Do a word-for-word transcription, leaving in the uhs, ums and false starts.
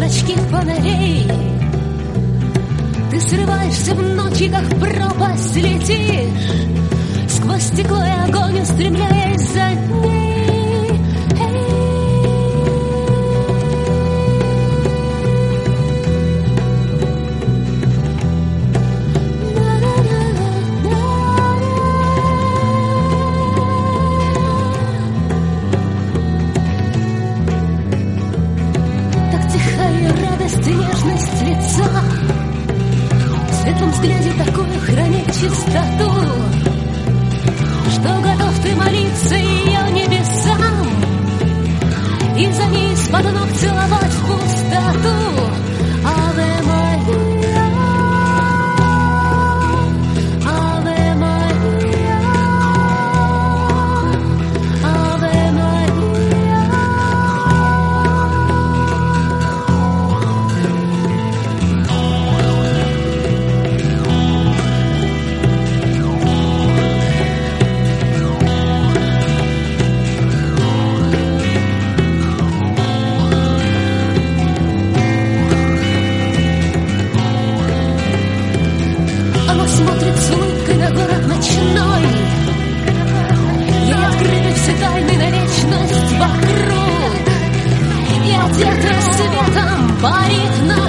зрачки фонарей. Ты срываешься в ночи, как в пропасть летишь, сквозь стекло и огонь устремляясь за ней. Нежность лица, в светлом взгляде такую хранит чистоту, что готов ты молиться ее небесам и за ней из-под ног целовать в пустоту. Аве Мария, Аве Мария, Аве Мария. Смотрит с улыбкой на город ночной, ей открыты все тайны на вечность вокруг, и одет рассветом парит на